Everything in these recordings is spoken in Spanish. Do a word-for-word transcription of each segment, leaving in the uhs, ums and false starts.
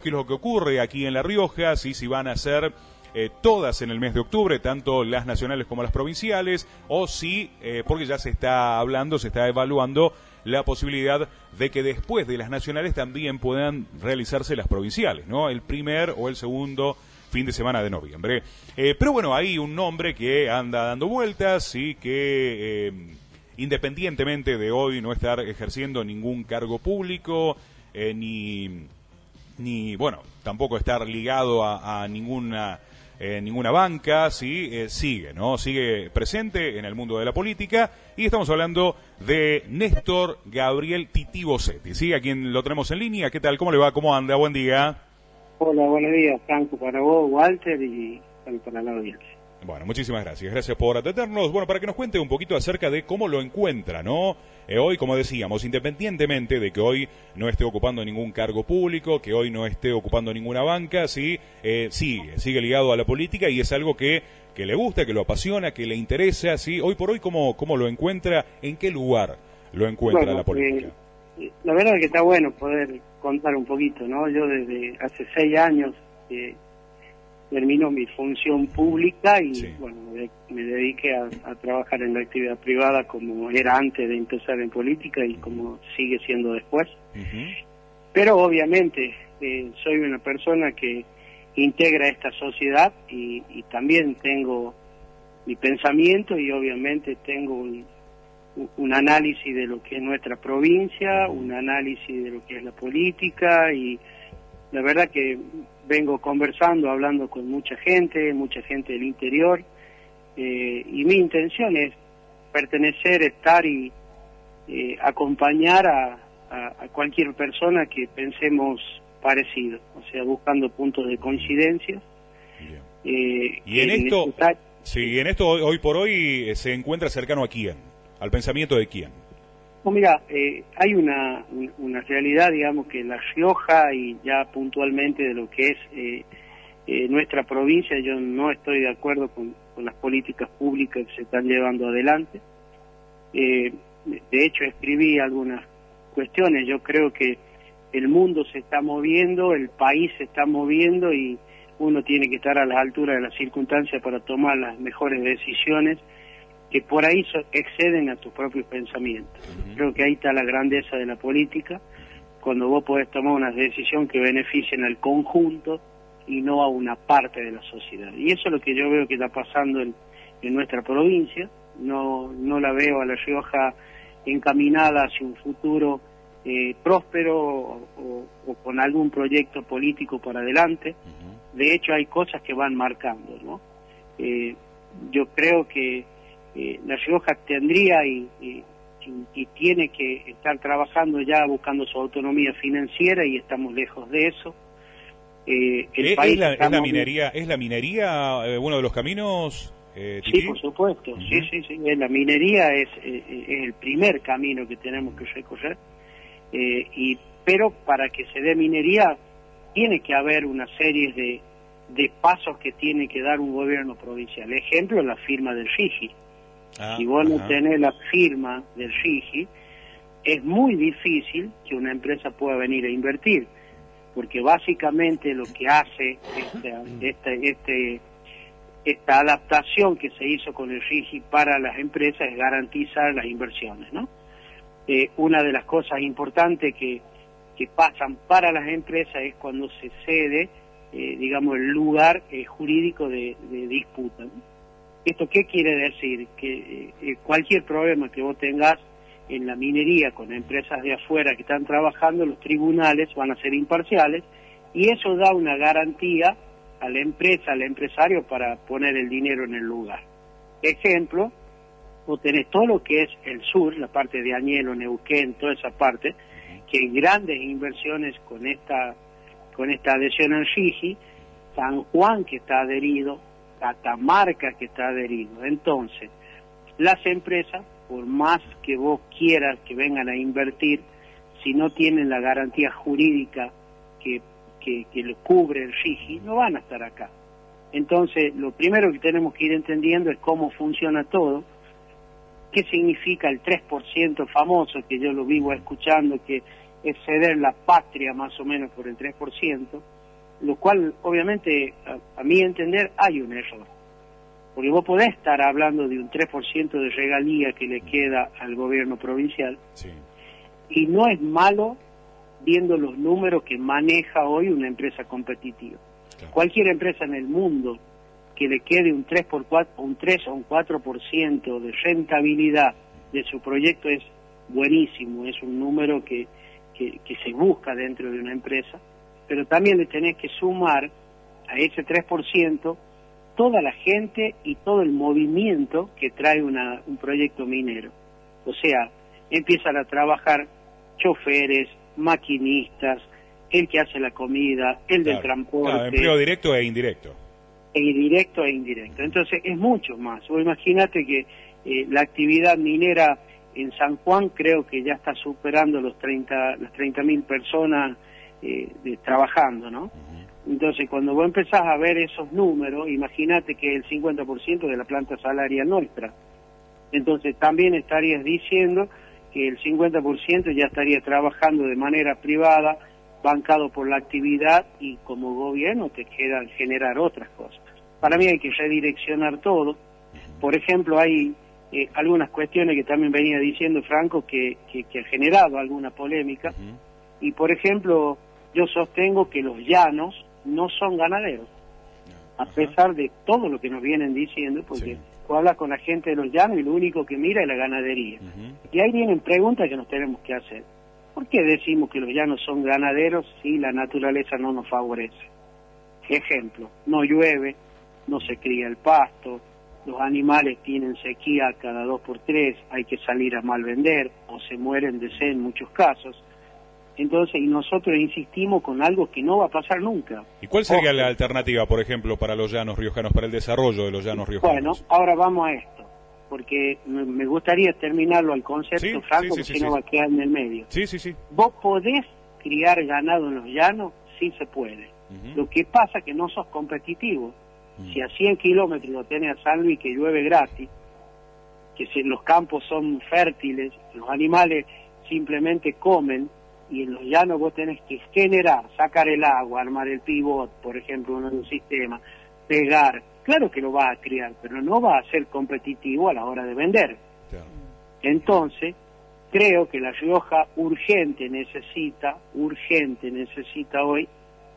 qué es lo que ocurre aquí en La Rioja, sí, si van a ser eh, todas en el mes de octubre, tanto las nacionales como las provinciales, o si, eh, porque ya se está hablando, se está evaluando la posibilidad de que después de las nacionales también puedan realizarse las provinciales, ¿no? El primer o el segundo fin de semana de noviembre. Eh, pero bueno, hay un nombre que anda dando vueltas y que, eh, independientemente de hoy no estar ejerciendo ningún cargo público, eh, ni, ni, bueno, tampoco estar ligado a, a ninguna... Eh, ninguna banca, sí, eh, sigue, ¿no? Sigue presente en el mundo de la política y estamos hablando de Néstor Gabriel Tití Bossetti, ¿sí? A quien lo tenemos en línea. ¿Qué tal? ¿Cómo le va? ¿Cómo anda? Buen día. Hola, buenos días, Franco, para vos, Walter, y para la audiencia. Bueno, muchísimas gracias. Gracias por atendernos. Bueno, para que nos cuente un poquito acerca de cómo lo encuentra, ¿no? Eh, hoy, como decíamos, independientemente de que hoy no esté ocupando ningún cargo público, que hoy no esté ocupando ninguna banca, sí, eh, sigue, sigue ligado a la política y es algo que, que le gusta, que lo apasiona, que le interesa, sí. Hoy por hoy, ¿cómo, cómo lo encuentra? ¿En qué lugar lo encuentra bueno, la política? Eh, la verdad es que está bueno poder contar un poquito, ¿no? Yo desde hace seis años eh, termino mi función pública y, sí. bueno, me, me dediqué a, a trabajar en la actividad privada como era antes de empezar en política y como sigue siendo después. Uh-huh. Pero obviamente eh, soy una persona que integra esta sociedad y, y también tengo mi pensamiento y obviamente tengo un, un análisis de lo que es nuestra provincia, un análisis de lo que es la política y la verdad que vengo conversando, hablando con mucha gente, mucha gente del interior, eh, y mi intención es pertenecer, estar y eh, acompañar a, a, a cualquier persona que pensemos parecido, o sea, buscando puntos de coincidencia. Eh, y en esto, necesita... sí, en esto hoy, hoy por hoy se encuentra cercano a quién, al pensamiento de quién. No, mira, eh, hay una, una realidad, digamos, que La Rioja y ya puntualmente de lo que es eh, eh, nuestra provincia, yo no estoy de acuerdo con, con las políticas públicas que se están llevando adelante. Eh, de hecho, escribí algunas cuestiones. Yo creo que el mundo se está moviendo, el país se está moviendo y uno tiene que estar a la altura de las circunstancias para tomar las mejores decisiones que por ahí so, exceden a tus propios pensamientos. Uh-huh. Creo que ahí está la grandeza de la política, cuando vos podés tomar una decisión que beneficien al conjunto y no a una parte de la sociedad. Y eso es lo que yo veo que está pasando en, en nuestra provincia. No, no la veo a La Rioja encaminada hacia un futuro eh, próspero o, o, o con algún proyecto político para adelante. Uh-huh. De hecho, hay cosas que van marcando, ¿no? Eh, yo creo que Eh, La Rioja tendría y, y, y tiene que estar trabajando ya buscando su autonomía financiera y estamos lejos de eso. Eh, el ¿Es, país es, la, es la minería, es la minería eh, uno de los caminos? Eh, sí, por supuesto. Uh-huh. Sí, sí, sí. La minería es, eh, es el primer camino que tenemos que recorrer. Eh, y pero para que se dé minería tiene que haber una serie de, de pasos que tiene que dar un gobierno provincial. Ejemplo, la firma del RIGI. Ah, si vos no tenés la firma del RIGI, es muy difícil que una empresa pueda venir a invertir, porque básicamente lo que hace esta, esta, este, esta adaptación que se hizo con el RIGI para las empresas es garantizar las inversiones, ¿no? Eh, una de las cosas importantes que, que pasan para las empresas es cuando se cede, eh, digamos, el lugar eh, jurídico de, de disputa, ¿no? ¿Esto qué quiere decir? Que eh, cualquier problema que vos tengas en la minería con empresas de afuera que están trabajando, los tribunales van a ser imparciales y eso da una garantía a la empresa, al empresario para poner el dinero en el lugar. Ejemplo, vos tenés todo lo que es el sur, la parte de Añelo, Neuquén, toda esa parte, que hay grandes inversiones con esta, con esta adhesión al RIGI, San Juan que está adherido, Catamarca que está adherido. Entonces, las empresas, por más que vos quieras que vengan a invertir, si no tienen la garantía jurídica que, que, que lo cubre el RIGI, no van a estar acá. Entonces, lo primero que tenemos que ir entendiendo es cómo funciona todo, qué significa el tres por ciento famoso, que yo lo vivo escuchando, que es ceder la patria más o menos por el tres por ciento, lo cual obviamente a, a mi entender hay un error, porque vos podés estar hablando de un tres por ciento de regalía que le queda al gobierno provincial, sí. y no es malo viendo los números que maneja hoy una empresa competitiva. Claro. Cualquier empresa en el mundo que le quede un tres por cuatro, un tres o un cuatro por ciento de rentabilidad de su proyecto es buenísimo, es un número que, que, que se busca dentro de una empresa, pero también le tenés que sumar a ese tres por ciento toda la gente y todo el movimiento que trae una, un proyecto minero. O sea, empiezan a trabajar choferes, maquinistas, el que hace la comida, el claro, del transporte. Claro, empleo directo e indirecto. E directo e indirecto. Entonces es mucho más. Vos imaginate que eh, la actividad minera en San Juan creo que ya está superando los treinta, las treinta mil personas eh, de, trabajando, ¿no? Uh-huh. Entonces cuando vos empezás a ver esos números, imagínate que el cincuenta por ciento de la planta salaria nuestra. Entonces también estarías diciendo que el cincuenta por ciento ya estaría trabajando de manera privada, bancado por la actividad, y como gobierno te quedan generar otras cosas. Para mí hay que redireccionar todo. Por ejemplo, hay eh, algunas cuestiones que también venía diciendo Franco que, que, que ha generado alguna polémica. Uh-huh. Y por ejemplo, yo sostengo que los llanos no son ganaderos, uh-huh. a pesar de todo lo que nos vienen diciendo, porque sí. Vos hablas con la gente de los llanos y lo único que mira es la ganadería. Uh-huh. Y ahí vienen preguntas que nos tenemos que hacer. ¿Por qué decimos que los llanos son ganaderos si la naturaleza no nos favorece? Ejemplo, no llueve, no se cría el pasto, los animales tienen sequía cada dos por tres, hay que salir a mal vender, o se mueren de sed en muchos casos. Entonces, y nosotros insistimos con algo que no va a pasar nunca. ¿Y cuál sería Ojo. la alternativa, por ejemplo, para los llanos riojanos, para el desarrollo de los llanos riojanos? Bueno, ahora vamos a esto, porque me gustaría terminarlo al concepto, ¿sí? Franco, sí, sí, porque si no sí. va a quedar en el medio. Sí, sí, sí. ¿Vos podés criar ganado en los llanos? Sí se puede. Uh-huh. Lo que pasa es que no sos competitivo. Uh-huh. Si a cien kilómetros lo tenés a San Luis, que llueve gratis, que si los campos son fértiles, los animales simplemente comen, y en los llanos vos tenés que generar, sacar el agua, armar el pivot, por ejemplo, en un sistema, pegar. Claro que lo va a criar, pero no va a ser competitivo a la hora de vender. Claro. Entonces, creo que La Rioja urgente necesita, urgente necesita hoy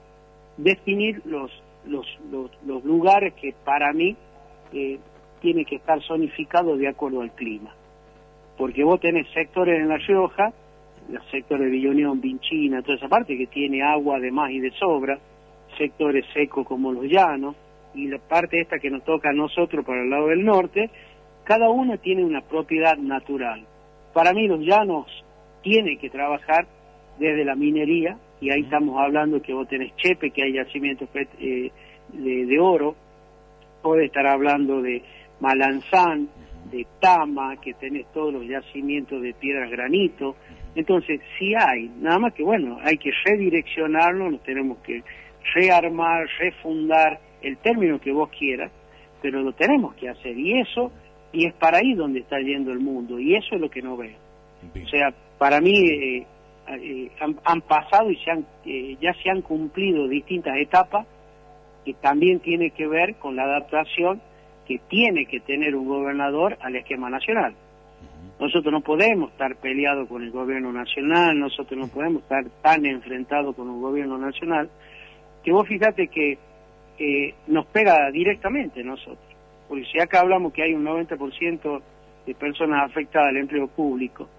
definir los los los, los lugares que para mí eh, tiene que estar zonificados de acuerdo al clima. Porque vos tenés sectores en La Rioja, los sectores de Villa Unión, Vinchina, toda esa parte que tiene agua de más y de sobra, sectores secos como los llanos, y la parte esta que nos toca a nosotros para el lado del norte, cada uno tiene una propiedad natural. Para mí los llanos tienen que trabajar desde la minería, y ahí estamos hablando que vos tenés Chepe, que hay yacimientos eh, de, de oro, podés estar hablando de Malanzán, de Tama, que tenés todos los yacimientos de piedras granito. Entonces sí hay, nada más que bueno, hay que redireccionarlo, nos tenemos que rearmar, refundar, el término que vos quieras, pero lo tenemos que hacer, y eso, y es para ahí donde está yendo el mundo, y eso es lo que no veo. Bien. O sea, para mí eh, eh, han, han pasado y se han, eh, ya se han cumplido distintas etapas que también tiene que ver con la adaptación que tiene que tener un gobernador al esquema nacional. Nosotros no podemos estar peleados con el gobierno nacional, nosotros no podemos estar tan enfrentados con un gobierno nacional, que vos fíjate que eh, nos pega directamente a nosotros. Porque si acá hablamos que hay un noventa por ciento de personas afectadas al empleo público,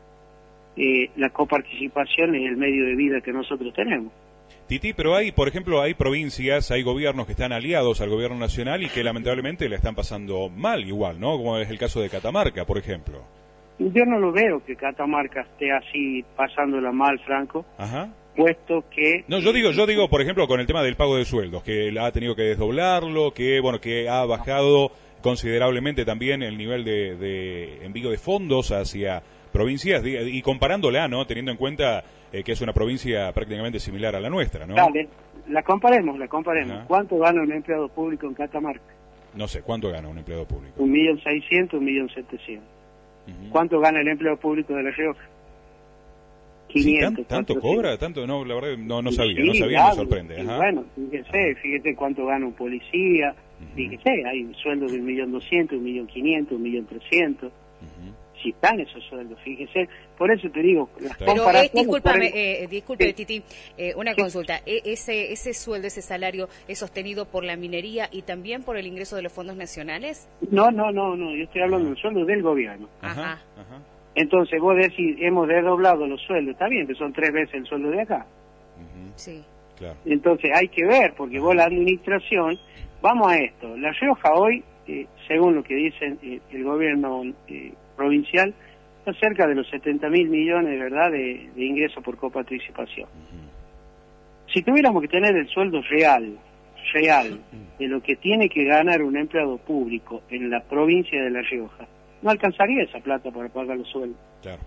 eh, la coparticipación es el medio de vida que nosotros tenemos. Titi, pero hay, por ejemplo, hay provincias, hay gobiernos que están aliados al gobierno nacional y que lamentablemente la están pasando mal igual, ¿no? Como es el caso de Catamarca, por ejemplo. Yo no lo veo que Catamarca esté así pasándola mal, Franco. Ajá. Puesto que... No, yo digo, yo digo, por ejemplo, con el tema del pago de sueldos, que ha tenido que desdoblarlo, que bueno, que ha bajado considerablemente también el nivel de, de envío de fondos hacia provincias, y comparándola, ¿no? Teniendo en cuenta eh, que es una provincia prácticamente similar a la nuestra, ¿no? Dale, la comparemos, la comparemos. Ajá. ¿Cuánto gana un empleado público en Catamarca? No sé, ¿cuánto gana un empleado público? Un millón seiscientos, un millón setecientos. Uh-huh. ¿Cuánto gana el empleo público de La Rioja? quinientos. Sí, ¿tan, ¿Tanto cobra? ¿Tanto? No, la verdad no, no sabía, sí, no sabía, claro, me sorprende. Ajá. Bueno, fíjese, fíjese cuánto gana un policía, uh-huh. Fíjese, hay un sueldo de un millón doscientos, un millón quinientos, un millón trescientos. Si están esos sueldos, fíjese. Por eso te digo, las Pero, comparaciones... Eh, discúlpame, el... eh, disculpe, sí. Titi, eh, una sí. consulta. E ese, ¿Ese sueldo, ese salario es sostenido por la minería y también por el ingreso de los fondos nacionales? No, no, no, no, yo estoy hablando del sueldo del gobierno. Ajá. Ajá. Entonces vos decís, hemos desdoblado los sueldos, está bien, que son tres veces el sueldo de acá. Uh-huh. Sí. Claro. Entonces hay que ver, porque Ajá. vos la administración, vamos a esto, La Rioja hoy, eh, según lo que dice eh, el gobierno eh, provincial, está cerca de los setenta mil millones, ¿verdad?, de, de ingresos por coparticipación. Uh-huh. Si tuviéramos que tener el sueldo real, real, de lo que tiene que ganar un empleado público en la provincia de La Rioja, no alcanzaría esa plata para pagar los sueldos. Claro.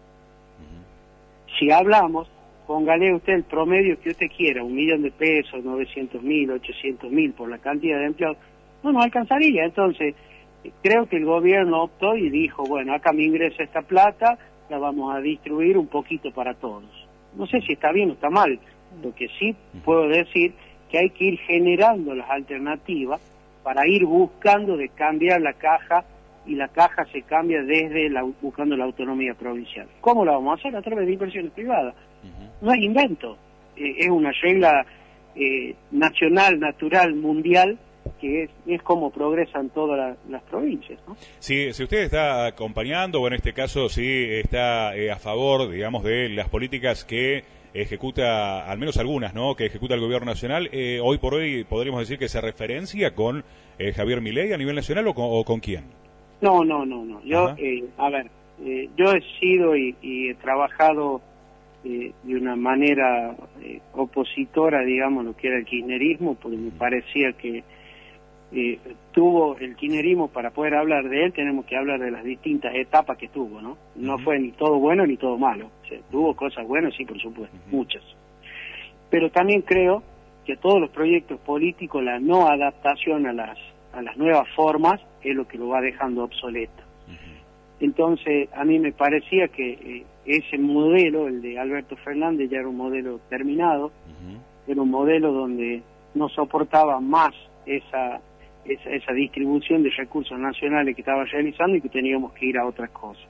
Uh-huh. Si hablamos, póngale usted el promedio que usted quiera, un millón de pesos, novecientos mil, ochocientos mil por la cantidad de empleados, no nos alcanzaría. Entonces, creo que el gobierno optó y dijo, bueno, acá me ingresa esta plata, la vamos a distribuir un poquito para todos. No sé si está bien o está mal, lo que sí puedo decir que hay que ir generando las alternativas para ir buscando de cambiar la caja, y la caja se cambia desde la, buscando la autonomía provincial. ¿Cómo la vamos a hacer? A través de inversiones privadas. Uh-huh. No hay invento, eh, es una regla eh, nacional, natural, mundial, que es, es como progresan todas la, las provincias, ¿no? Sí, si usted está acompañando, o en este caso sí está eh, a favor, digamos, de las políticas que ejecuta, al menos algunas, ¿no?, que ejecuta el gobierno nacional, eh, hoy por hoy podríamos decir que se referencia con eh, Javier Milei a nivel nacional, o con, o con quién. No, no, no, no. Yo, eh, a ver, eh, yo he sido y, y he trabajado eh, de una manera eh, opositora, digamos, lo que era el kirchnerismo, porque me parecía que eh, tuvo el kirchnerismo, para poder hablar de él, tenemos que hablar de las distintas etapas que tuvo, ¿no? No uh-huh. fue ni todo bueno ni todo malo. O sea, tuvo cosas buenas, sí, por supuesto, uh-huh. muchas. Pero también creo que todos los proyectos políticos, la no adaptación a las a las nuevas formas, es lo que lo va dejando obsoleto. Uh-huh. Entonces, a mí me parecía que eh, ese modelo, el de Alberto Fernández, ya era un modelo terminado, uh-huh. era un modelo donde no soportaba más esa, esa, esa distribución de recursos nacionales que estaba realizando y que teníamos que ir a otras cosas.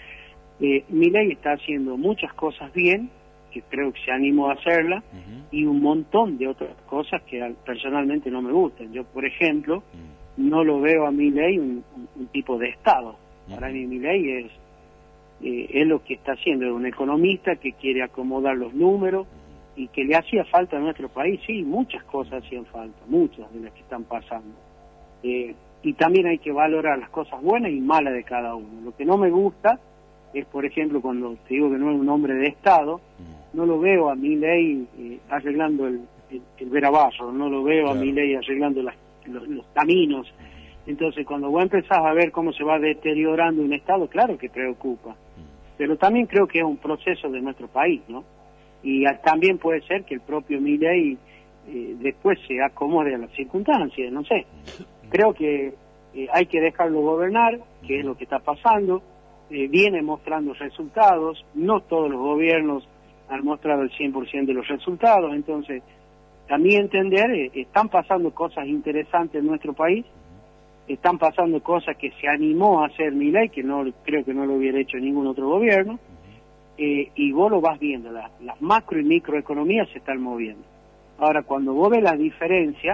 Eh, Milei está haciendo muchas cosas bien, que creo que se animó a hacerla, uh-huh. y un montón de otras cosas que personalmente no me gustan. Yo, por ejemplo, uh-huh. no lo veo a Milei un, un, un tipo de Estado. Uh-huh. Para mí Milei es, eh, es lo que está haciendo, es un economista que quiere acomodar los números y que le hacía falta a nuestro país. Sí, muchas cosas hacían falta, muchas de las que están pasando. Eh, y también hay que valorar las cosas buenas y malas de cada uno. Lo que no me gusta es, por ejemplo, cuando te digo que no es un hombre de Estado, no lo veo a Milei eh, arreglando el, el, el verabazo, no lo veo claro. a Milei arreglando las, los, los caminos. Entonces, cuando vos empezás a ver cómo se va deteriorando un Estado, claro que preocupa. Pero también creo que es un proceso de nuestro país, ¿no? Y a, también puede ser que el propio Milei eh, después se acomode a las circunstancias, no sé. Creo que eh, hay que dejarlo gobernar, que es lo que está pasando. Eh, viene mostrando resultados, no todos los gobiernos han mostrado el cien por ciento de los resultados, entonces, a mi entender, eh, están pasando cosas interesantes en nuestro país, están pasando cosas que se animó a hacer Milei, que no creo que no lo hubiera hecho ningún otro gobierno, eh, y vos lo vas viendo, la, las macro y microeconomías se están moviendo. Ahora, cuando vos ves la diferencia,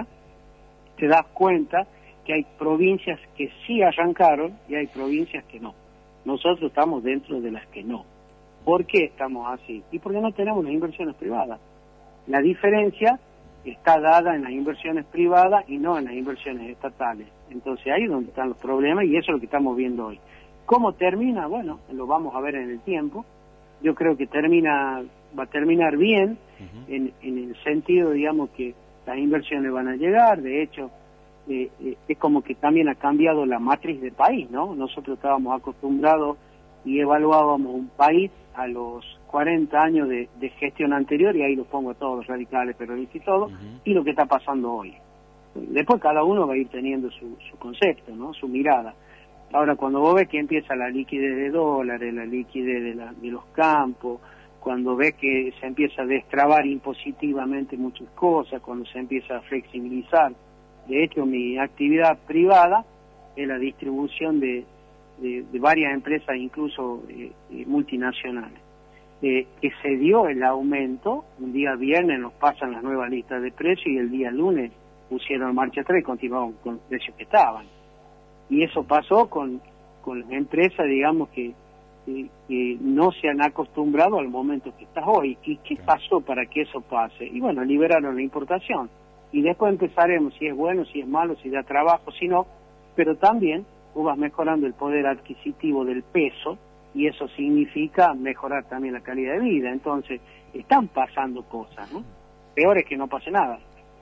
te das cuenta que hay provincias que sí arrancaron y hay provincias que no. Nosotros estamos dentro de las que no. ¿Por qué estamos así? Y porque no tenemos las inversiones privadas. La diferencia está dada en las inversiones privadas y no en las inversiones estatales. Entonces ahí es donde están los problemas y eso es lo que estamos viendo hoy. ¿Cómo termina? Bueno, lo vamos a ver en el tiempo. Yo creo que termina, va a terminar bien, uh-huh. en, en el sentido, digamos, que las inversiones van a llegar. De hecho, Eh, eh, es como que también ha cambiado la matriz del país, ¿no? Nosotros estábamos acostumbrados y evaluábamos un país a los cuarenta años de, de gestión anterior, y ahí los pongo a todos los radicales, peronistas y todo, uh-huh. y lo que está pasando hoy. Después cada uno va a ir teniendo su, su concepto, ¿no? Su mirada. Ahora, cuando vos ves que empieza la liquidez de dólares, la liquidez de, la, de los campos, cuando ve que se empieza a destrabar impositivamente muchas cosas, cuando se empieza a flexibilizar. De hecho, mi actividad privada es la distribución de, de, de varias empresas, incluso eh, eh, multinacionales. Eh, que se dio el aumento, un día viernes nos pasan las nuevas listas de precios y el día lunes pusieron marcha atrás y continuaron con los precios que estaban. Y eso pasó con, con las empresas, digamos, que, que, que no se han acostumbrado al momento que estás hoy. ¿Y qué pasó para que eso pase? Y bueno, liberaron la importación. Y después empezaremos si es bueno, si es malo, si da trabajo, si no. Pero también vos vas mejorando el poder adquisitivo del peso, y eso significa mejorar también la calidad de vida. Entonces, están pasando cosas, ¿no? Peor es que no pase nada.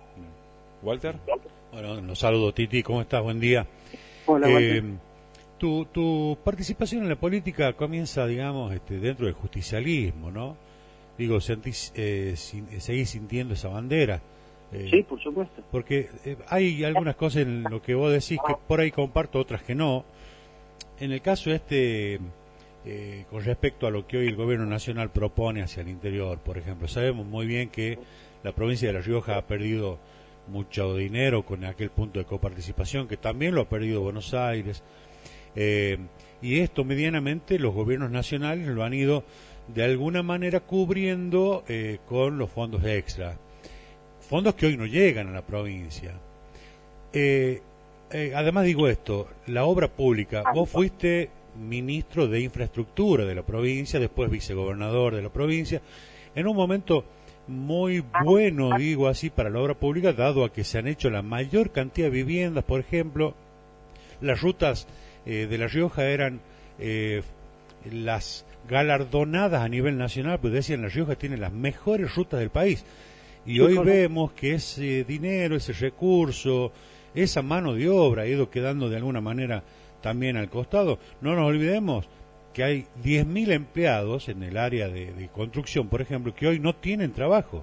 Walter. Bueno, los saludo, Titi, ¿cómo estás? Buen día. Hola, eh, tu, tu participación en la política comienza, digamos, este, dentro del justicialismo, ¿no? Digo, sentís, eh, sin, seguís sintiendo esa bandera. Eh, sí, por supuesto. Porque eh, hay algunas cosas en lo que vos decís que por ahí comparto, otras que no. En el caso este... Eh, con respecto a lo que hoy el gobierno nacional propone hacia el interior, por ejemplo, sabemos muy bien que la provincia de La Rioja ha perdido mucho dinero con aquel punto de coparticipación, que también lo ha perdido Buenos Aires, eh, y esto medianamente los gobiernos nacionales lo han ido de alguna manera cubriendo eh, con los fondos extra, fondos que hoy no llegan a la provincia. Eh, eh, además digo esto, la obra pública, vos fuiste ministro de Infraestructura de la provincia, después vicegobernador de la provincia, en un momento muy bueno, digo así, para la obra pública, dado a que se han hecho la mayor cantidad de viviendas. Por ejemplo, las rutas eh, de La Rioja eran eh, las galardonadas a nivel nacional, pues decían, La Rioja tiene las mejores rutas del país, y hoy vemos que ese dinero, ese recurso, esa mano de obra ha ido quedando de alguna manera también al costado. No nos olvidemos que hay diez mil empleados en el área de, de construcción, por ejemplo, que hoy no tienen trabajo.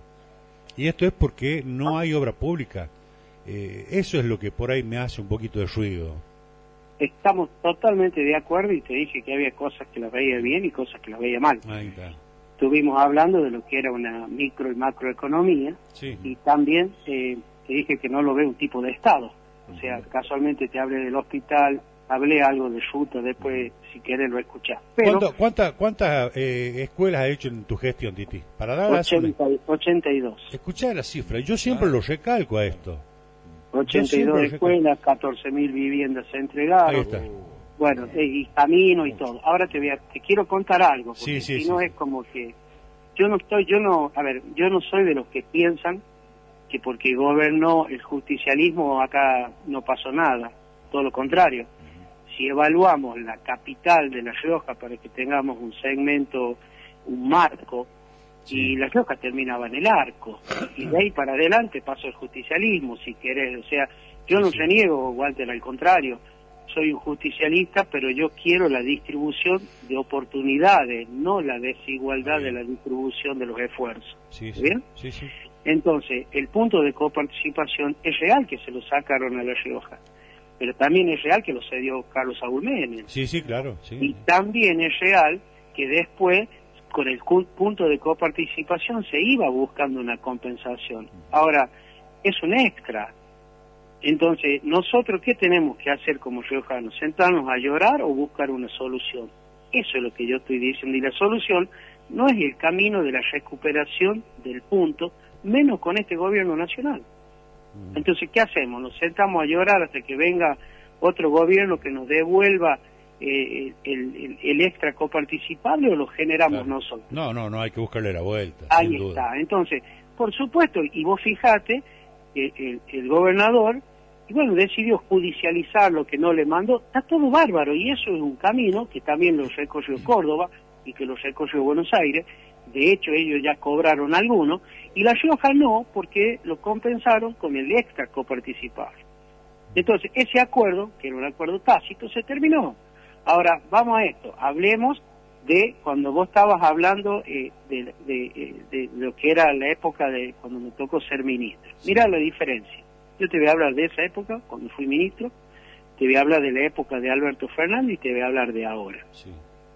Y esto es porque no hay obra pública. Eh, eso es lo que por ahí me hace un poquito de ruido. Estamos totalmente de acuerdo, y te dije que había cosas que las veía bien y cosas que las veía mal. Ahí está. Estuvimos hablando de lo que era una micro y macroeconomía, sí. Y también eh, te dije que no lo ve un tipo de Estado. O sea, uh-huh. Casualmente te hablé del hospital, hablé algo de ruta, después si querés lo escuchás. Pero ¿Cuántas cuántas eh, escuelas has hecho en tu gestión, Titi? Para dar ochenta, ochenta y dos. Escuchá la cifra, yo siempre ah. lo recalco a esto. ochenta y dos escuelas, catorce mil viviendas se entregaron. Ahí está. Bueno, eh, y camino y todo. Ahora te voy a, te quiero contar algo, porque sí, sí, si sí, no sí. es como que yo no estoy, yo no, a ver, yo no soy de los que piensan que porque gobernó el justicialismo acá no pasó nada, todo lo contrario. Si evaluamos la capital de La Rioja para que tengamos un segmento, un marco, sí. Y La Rioja terminaba en el arco, y de ahí para adelante pasó el justicialismo, si querés. O sea, yo no reniego, Walter, al contrario, soy un justicialista, pero yo quiero la distribución de oportunidades, no la desigualdad de la distribución de los esfuerzos. Sí, sí. ¿Bien? Sí, sí. Entonces, el punto de coparticipación es real que se lo sacaron a La Rioja, pero también es real que lo cedió Carlos Saúl Menem. Sí, sí, claro. Sí. Y también es real que después, con el punto de coparticipación, se iba buscando una compensación. Ahora, es un extra. Entonces, ¿nosotros qué tenemos que hacer como riojanos? ¿Sentarnos a llorar o buscar una solución? Eso es lo que yo estoy diciendo. Y la solución no es el camino de la recuperación del punto, menos con este gobierno nacional. Entonces, ¿qué hacemos? ¿Nos sentamos a llorar hasta que venga otro gobierno que nos devuelva eh, el, el, el extra coparticipable, o lo generamos claro. nosotros? No, no, no hay que buscarle la vuelta. Ahí sin está. Duda. Entonces, por supuesto, y vos fijate, eh, el, el gobernador, y bueno, decidió judicializar lo que no le mandó. Está todo bárbaro, y eso es un camino que también lo recorrió Córdoba y que lo recorrió Buenos Aires. De hecho, ellos ya cobraron algunos, y La Rioja no, porque lo compensaron con el extra coparticipable. Entonces, ese acuerdo, que era un acuerdo tácito, se terminó. Ahora, vamos a esto, hablemos de cuando vos estabas hablando eh, de, de, de, de lo que era la época de cuando me tocó ser ministro. Mirá la diferencia. Yo te voy a hablar de esa época, cuando fui ministro, te voy a hablar de la época de Alberto Fernández y te voy a hablar de ahora. Sí.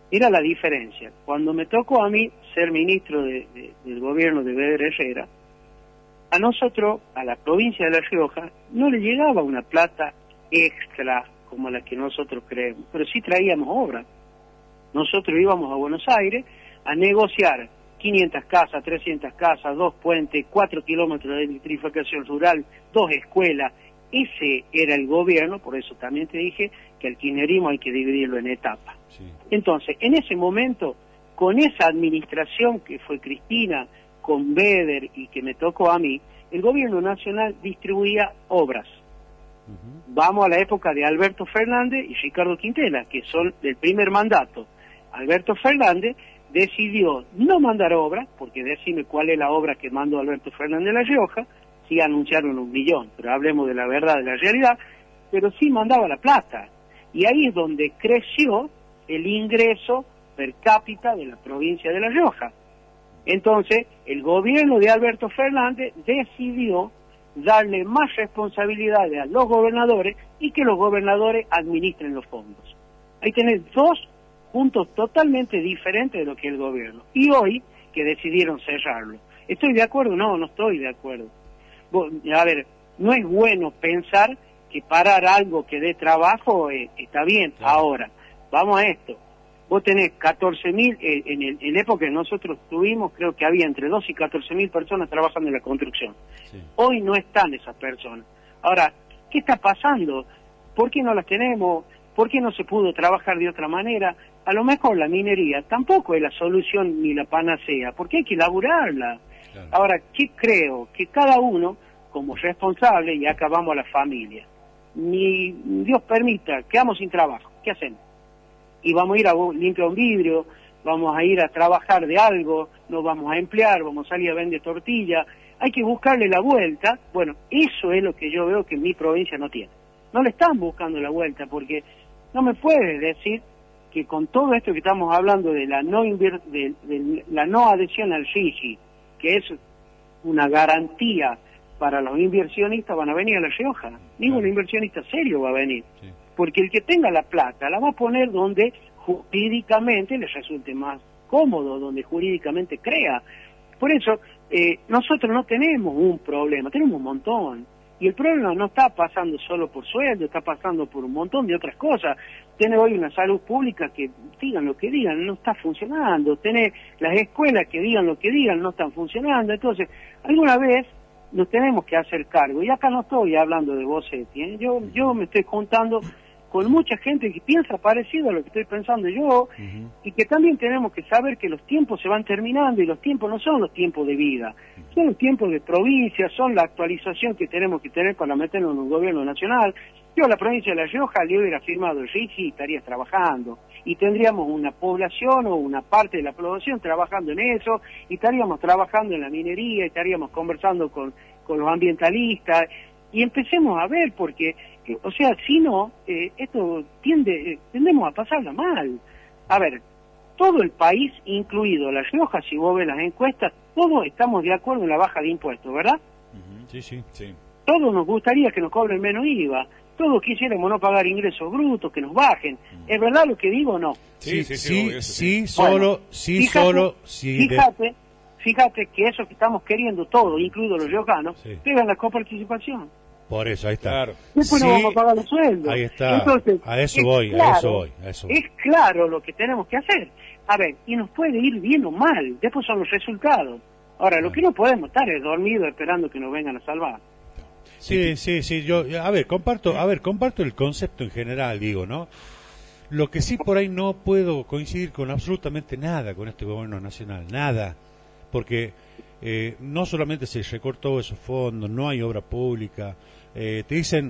Era la diferencia. Cuando me tocó a mí ser ministro de, de, del gobierno de Beder Herrera, a nosotros, a la provincia de La Rioja, no le llegaba una plata extra como la que nosotros creemos, pero sí traíamos obra. Nosotros íbamos a Buenos Aires a negociar quinientas casas, trescientas casas, dos puentes, cuatro kilómetros de electrificación rural, dos escuelas. Ese era el gobierno, por eso también te dije que el kirchnerismo hay que dividirlo en etapas. Sí. Entonces, en ese momento, con esa administración que fue Cristina, con Beder y que me tocó a mí, el gobierno nacional distribuía obras. Uh-huh. Vamos a la época de Alberto Fernández y Ricardo Quintela, que son del primer mandato. Alberto Fernández decidió no mandar obras, porque decime cuál es la obra que mandó Alberto Fernández de La Rioja, sí anunciaron un millón, pero hablemos de la verdad, de la realidad, pero sí mandaba la plata. Y ahí es donde creció el ingreso per cápita de la provincia de La Rioja. Entonces, el gobierno de Alberto Fernández decidió darle más responsabilidades a los gobernadores y que los gobernadores administren los fondos. Ahí tenés dos puntos totalmente diferentes de lo que es el gobierno. Y hoy, que decidieron cerrarlo. ¿Estoy de acuerdo? No, no estoy de acuerdo. A ver, no es bueno pensar que parar algo que dé trabajo eh, está bien. Claro. Ahora, vamos a esto. Vos tenés catorce mil, eh, en, el, en la época que nosotros tuvimos, creo que había entre doce y catorce mil personas trabajando en la construcción. Sí. Hoy no están esas personas. Ahora, ¿qué está pasando? ¿Por qué no las tenemos? ¿Por qué no se pudo trabajar de otra manera? A lo mejor la minería tampoco es la solución ni la panacea, porque hay que laburarla. Claro. Ahora, ¿qué creo? Que cada uno, como responsable, y acá vamos a la familia, ni Dios permita, quedamos sin trabajo, ¿qué hacemos? Y vamos a ir a limpiar un vidrio, vamos a ir a trabajar de algo, nos vamos a emplear, vamos a salir a vender tortilla, hay que buscarle la vuelta. Bueno, eso es lo que yo veo que mi provincia no tiene. No le están buscando la vuelta, porque no me puedes decir que con todo esto que estamos hablando de la no invir de, de la no adhesión al RIGI, que es una garantía para los inversionistas, van a venir a La Rioja. Ningún claro. inversionista serio va a venir. Sí. Porque el que tenga la plata la va a poner donde jurídicamente le resulte más cómodo, donde jurídicamente crea. Por eso, eh, nosotros no tenemos un problema, tenemos un montón. Y el problema no está pasando solo por sueldo, está pasando por un montón de otras cosas. Tiene hoy una salud pública que digan lo que digan, no está funcionando. Tiene las escuelas que digan lo que digan, no están funcionando. Entonces, alguna vez nos tenemos que hacer cargo. Y acá no estoy hablando de Bossetti, ¿eh? Yo, yo me estoy juntando con mucha gente que piensa parecido a lo que estoy pensando yo, uh-huh. y que también tenemos que saber que los tiempos se van terminando y los tiempos no son los tiempos de vida, son los tiempos de provincia, son la actualización que tenemos que tener para meternos en un gobierno nacional. Yo a la provincia de La Rioja le hubiera firmado el RIGI y estaría trabajando, y tendríamos una población o una parte de la población trabajando en eso, y estaríamos trabajando en la minería, y estaríamos conversando con, con los ambientalistas, y empecemos a ver, porque o sea, si no, eh, esto tiende, eh, tendemos a pasarla mal. A ver, todo el país, incluido La Rioja, si vos ves las encuestas, todos estamos de acuerdo en la baja de impuestos, ¿verdad? Uh-huh. Sí, sí, sí. Todos nos gustaría que nos cobren menos I V A, todos quisiéramos no pagar ingresos brutos, que nos bajen. Uh-huh. ¿Es verdad lo que digo o no? Sí, sí, sí, sí, sí, solo, bueno, sí, fíjate, solo, sí. Fíjate, de... fíjate que eso que estamos queriendo todos, incluidos los riojanos, sí. pegan la coparticipación. Por eso, ahí está. Claro. Después sí, no vamos a pagar los sueldos. Ahí está. Entonces, a eso voy, claro, a eso voy, a eso voy. Es claro lo que tenemos que hacer. A ver, y nos puede ir bien o mal, después son los resultados. Ahora, claro. lo que no podemos estar es dormidos esperando que nos vengan a salvar. Sí, sí, sí, yo, a ver, comparto, a ver, comparto el concepto en general, digo, ¿no? Lo que sí por ahí no puedo coincidir con absolutamente nada con este gobierno nacional, nada, porque eh, no solamente se recortó esos fondos, no hay obra pública. Eh, te dicen,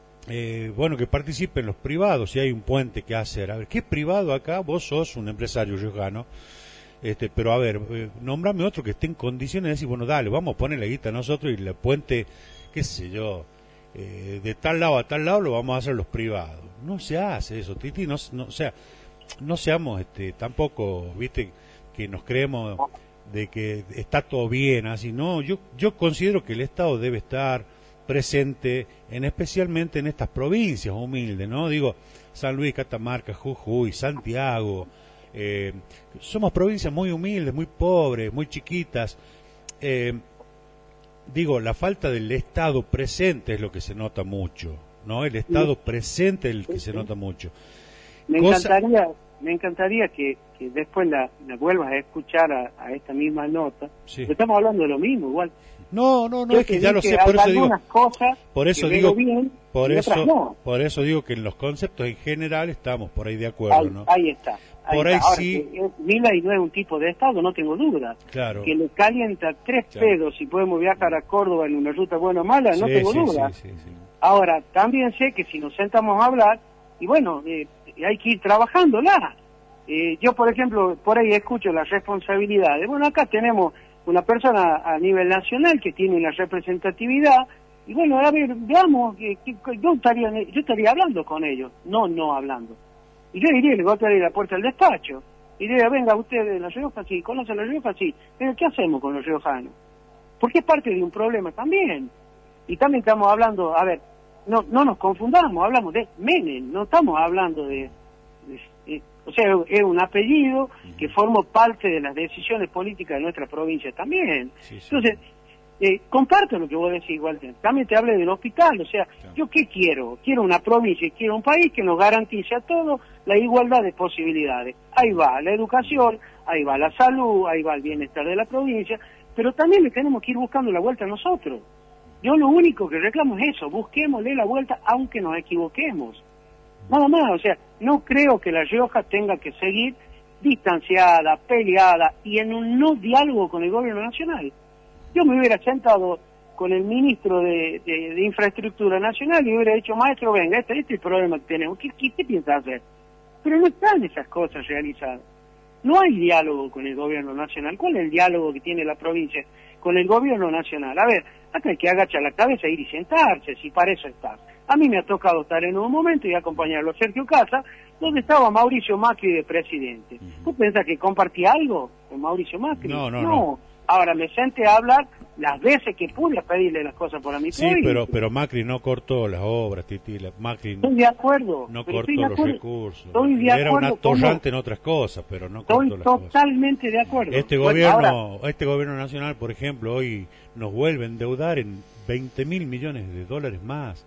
eh, bueno, que participen los privados, si hay un puente que hacer. A ver, ¿qué privado acá? Vos sos un empresario riojano, este, pero a ver, eh, nombrame otro que esté en condiciones de decir, bueno, dale, vamos a poner la guita nosotros y el puente, qué sé yo, eh, de tal lado a tal lado lo vamos a hacer los privados. No se hace eso, Titi, no, no, o sea, no seamos este, tampoco, viste, que nos creemos de que está todo bien, así, no, yo, yo considero que el Estado debe estar presente, en especialmente en estas provincias humildes, ¿no? Digo, San Luis, Catamarca, Jujuy, Santiago, Eh, somos provincias muy humildes, muy pobres, muy chiquitas. Eh, digo, la falta del Estado presente es lo que se nota mucho, ¿no? El Estado presente es el que se nota mucho. Me Cosa... encantaría, me encantaría que, que después la, la vuelvas a escuchar a, a esta misma nota. Sí. Estamos hablando de lo mismo, igual. No, no, no, Yo es que te ya di lo que sé, hay por eso digo, algunas cosas por eso que digo, veo bien por y eso, otras no. por eso digo que en los conceptos en general estamos por ahí de acuerdo, Ahí, ¿no? ahí está. Ahí Por está. ahí Ahora, sí. que, eh, Milei no es un tipo de Estado, no tengo duda. Claro. Que le calienta tres Claro. pedos si podemos viajar a Córdoba en una ruta buena o mala, no Sí, tengo sí, duda. sí, sí, sí. Ahora, también sé que si nos sentamos a hablar, y bueno, eh, hay que ir trabajándola. Eh, yo, por ejemplo, por ahí escucho las responsabilidades. Bueno, acá tenemos una persona a nivel nacional que tiene una representatividad, y bueno, a ver, veamos, que, que- que yo, estaría, yo estaría hablando con ellos, no no hablando. Y yo iría, le voy a traer la puerta del despacho, y diría, venga, usted de La Rioja, sí, conoce La Rioja, sí, pero ¿qué hacemos con los riojanos? Porque es parte de un problema también. Y también estamos hablando, a ver, no no nos confundamos, hablamos de Menem, no estamos hablando de... de- eh, o sea, es un apellido que forma parte de las decisiones políticas de nuestra provincia también. Sí, sí. Entonces, eh, comparto lo que vos decís, Walter. También te hablé del hospital, o sea, Claro. ¿yo qué quiero? Quiero una provincia, quiero un país que nos garantice a todos la igualdad de posibilidades. Ahí va la educación, ahí va la salud, ahí va el bienestar de la provincia, pero también le tenemos que ir buscando la vuelta a nosotros. Yo lo único que reclamo es eso, busquémosle la vuelta aunque nos equivoquemos. Nada más, o sea, no creo que La Rioja tenga que seguir distanciada, peleada y en un no diálogo con el gobierno nacional. Yo me hubiera sentado con el ministro de, de, de Infraestructura Nacional y hubiera dicho, maestro, venga, este, este es el problema que tenemos, ¿qué, qué, qué piensa hacer? Pero no están esas cosas realizadas. No hay diálogo con el gobierno nacional. ¿Cuál es el diálogo que tiene la provincia con el gobierno nacional? A ver, acá hay que agachar la cabeza, ir y sentarse, si para eso está. A mí me ha tocado estar en un momento y acompañarlo a Sergio Casa, donde estaba Mauricio Macri de presidente. ¿Tú pensás que compartí algo con Mauricio Macri? No, no, no. Ahora me senté a hablar las veces que pude a pedirle las cosas por a mi Sí, provincia. pero pero Macri no cortó las obras, Titi. La- Macri Estoy de acuerdo. no pero cortó estoy de los acuerdo. recursos. Estoy de Era un acuerdo con atorrante vos. en otras cosas, pero no Estoy cortó las cosas. totalmente de acuerdo. Este Bueno, gobierno, ahora, este gobierno nacional, por ejemplo, hoy nos vuelve a endeudar en veinte mil millones de dólares más.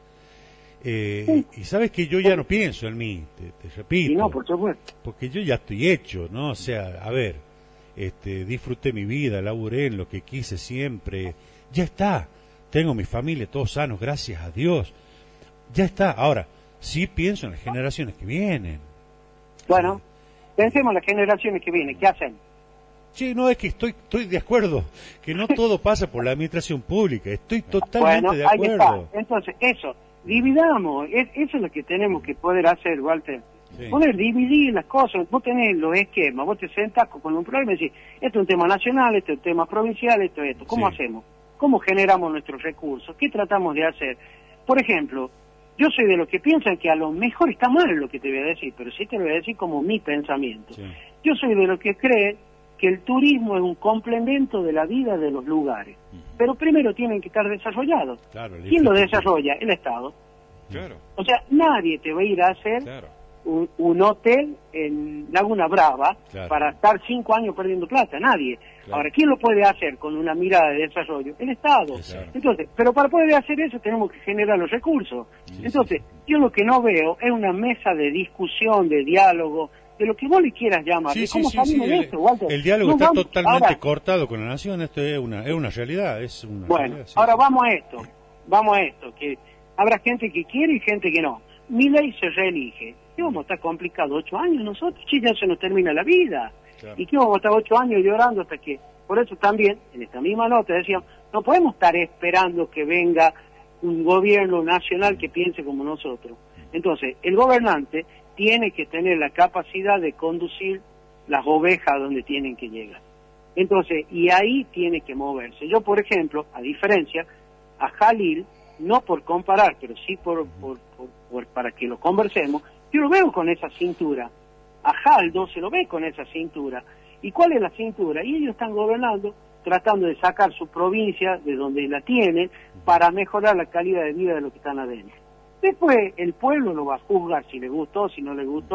Eh, Sí. Y sabes que yo ya no pienso en mí, te, te repito, y no, por supuesto. porque yo ya estoy hecho, ¿no? O sea, a ver, este, disfruté mi vida, laburé en lo que quise siempre, ya está, tengo mi familia todos sanos, gracias a Dios, ya está. Ahora, sí pienso en las generaciones que vienen. Bueno, pensemos en las generaciones que vienen, ¿qué hacen? Sí, no, es que estoy estoy de acuerdo, que no todo pasa por la administración pública, estoy totalmente Bueno, de ahí está. acuerdo. Entonces, eso, dividamos, es, eso es lo que tenemos que poder hacer, Walter. Sí. Poder dividir las cosas, vos tenés los esquemas, vos te sentás con un problema y decís, esto es un tema nacional, esto es un tema provincial, esto es esto. ¿Cómo Sí. hacemos? ¿Cómo generamos nuestros recursos? ¿Qué tratamos de hacer? Por ejemplo, yo soy de los que piensan que a lo mejor está mal lo que te voy a decir, pero sí te lo voy a decir como mi pensamiento. Sí. Yo soy de los que cree que el turismo es un complemento de la vida de los lugares, pero primero tienen que estar desarrollados. Claro, la ¿Quién lo infraestructura. desarrolla? El Estado. Claro, O sea, nadie te va a ir a hacer claro. un, un hotel en Laguna Brava Claro. para estar cinco años perdiendo plata, nadie. Claro. Ahora, ¿quién lo puede hacer con una mirada de desarrollo? El Estado. Exacto. Entonces, pero para poder hacer eso tenemos que generar los recursos. Sí, Entonces, yo lo que no veo es una mesa de discusión, de diálogo, de lo que vos le quieras llamar. Sí, ¿De sí, ¿Cómo sí, salimos sí, de el, esto, Walter? el diálogo No está vamos- totalmente ahora, cortado con la nación, esto es una es una realidad, es una Bueno, realidad, sí, ahora sí. vamos a esto, vamos a esto, que habrá gente que quiere y gente que no. Milei se reelige. ¿Qué vamos a estar complicado ocho años nosotros? Si ya se nos termina la vida. Claro. ¿Y qué vamos a estar ocho años llorando hasta que? Por eso también, en esta misma nota decíamos, no podemos estar esperando que venga un gobierno nacional que piense como nosotros. Entonces, el gobernante tiene que tener la capacidad de conducir las ovejas donde tienen que llegar. Entonces, y ahí tiene que moverse. Yo, por ejemplo, a diferencia, a Jalil, no por comparar, pero sí por, por, por, por- para que lo conversemos, yo lo veo con esa cintura. A Jaldo se lo ve con esa cintura. ¿Y cuál es la cintura? Y ellos están gobernando, tratando de sacar su provincia de donde la tienen para mejorar la calidad de vida de los que están adentro. Después el pueblo lo va a juzgar si le gustó, si no le gustó,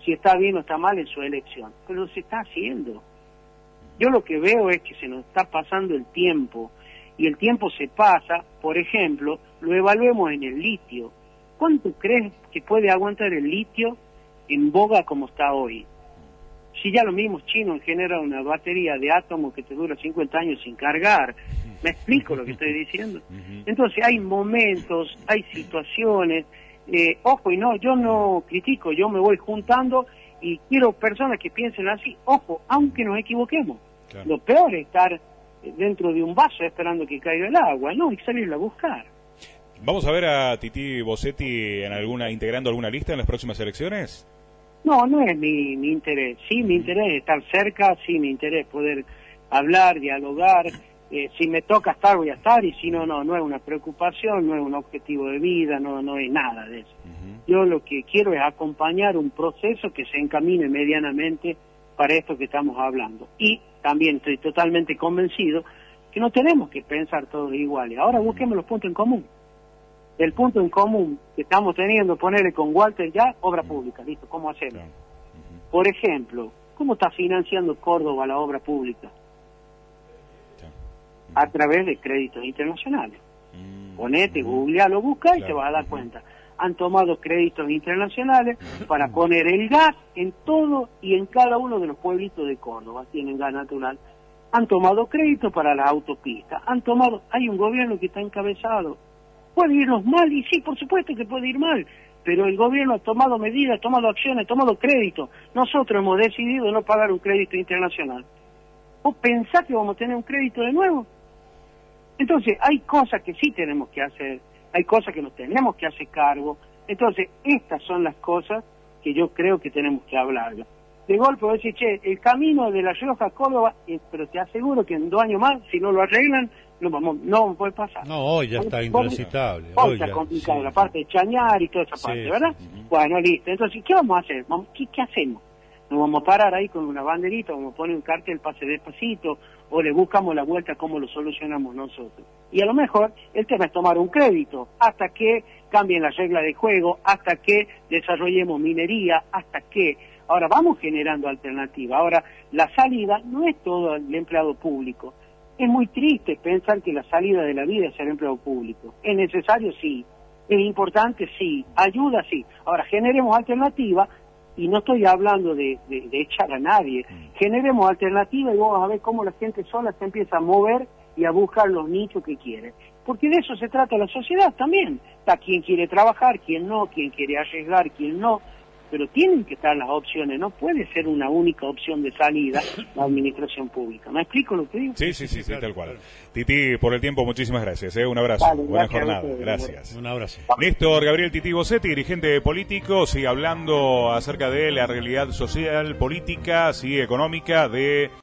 si está bien o está mal en su elección, pero se está haciendo. Yo lo que veo es que se nos está pasando el tiempo, y el tiempo se pasa, por ejemplo, lo evaluemos en el litio. ¿Cuánto crees que puede aguantar el litio en boga como está hoy? Si ya los mismos chinos generan una batería de átomos que te dura cincuenta años sin cargar. ¿Me explico lo que estoy diciendo? Entonces hay momentos, hay situaciones, eh, ojo, y no, yo no critico, yo me voy juntando y quiero personas que piensen así, ojo, aunque nos equivoquemos. Claro. Lo peor es estar dentro de un vaso esperando que caiga el agua, no, hay que salirlo a buscar. ¿Vamos a ver a Tití Bossetti en alguna, integrando alguna lista en las próximas elecciones? No, no es mi, mi interés. Sí, mi interés es estar cerca, sí, mi interés es poder hablar, dialogar. Eh, si me toca estar, voy a estar, y si no, no, no es una preocupación, no es un objetivo de vida, no, no es nada de eso. Uh-huh. Yo lo que quiero es acompañar un proceso que se encamine medianamente para esto que estamos hablando. Y también estoy totalmente convencido que no tenemos que pensar todos iguales. Ahora busquemos los puntos en común. El punto en común que estamos teniendo, ponerle con Walter ya, obra pública, ¿listo? ¿Cómo hacemos? Uh-huh. Por ejemplo, ¿cómo está financiando Córdoba la obra pública? Uh-huh. A través de créditos internacionales. Uh-huh. Ponete, googlealo, busca y claro. te vas a dar cuenta. Han tomado créditos internacionales para poner el gas en todo y en cada uno de los pueblitos de Córdoba. Tienen gas natural. Han tomado créditos para las autopistas. Han tomado, hay un gobierno que está encabezado. Puede irnos mal, y sí, por supuesto que puede ir mal, pero el gobierno ha tomado medidas, ha tomado acciones, ha tomado crédito. Nosotros hemos decidido no pagar un crédito internacional. ¿Vos pensás que vamos a tener un crédito de nuevo? Entonces, hay cosas que sí tenemos que hacer, hay cosas que nos tenemos que hacer cargo. Entonces, estas son las cosas que yo creo que tenemos que hablar. De golpe, vos decís, che, el camino de La Rioja a Córdoba, eh, pero te aseguro que en dos años más, si no lo arreglan, no vamos, no puede pasar. No, hoy ya está intransitable. Hoy está complicado, sí. la parte de Chañar y toda esa parte, sí, ¿verdad? Sí, sí. Bueno, listo. Entonces, ¿qué vamos a hacer? ¿Qué, ¿Qué hacemos? ¿Nos vamos a parar ahí con una banderita, vamos a poner un cartel, pase despacito, o le buscamos la vuelta cómo lo solucionamos nosotros? Y a lo mejor el tema es tomar un crédito hasta que cambien las reglas de juego, hasta que desarrollemos minería, hasta que... Ahora vamos generando alternativas. Ahora, la salida no es todo el empleado público. Es muy triste pensar que la salida de la vida es ser empleado público. ¿Es necesario? Sí. ¿Es importante? Sí. ¿Ayuda? Sí. Ahora, generemos alternativas, y no estoy hablando de, de, de echar a nadie. Generemos alternativas y vamos a ver cómo la gente sola se empieza a mover y a buscar los nichos que quiere. Porque de eso se trata la sociedad también. Está quien quiere trabajar, quien no, quien quiere arriesgar, quien no. Pero tienen que estar las opciones, no puede ser una única opción de salida la administración pública. ¿Me explico lo que digo? Sí, sí, sí, sí, tal cual. Tití, por el tiempo, muchísimas gracias. ¿eh? Un abrazo, vale, buena jornada, gracias. Un abrazo. Néstor Gabriel Tití Bossetti, dirigente político, sigue hablando acerca de la realidad social, política, sí, económica de...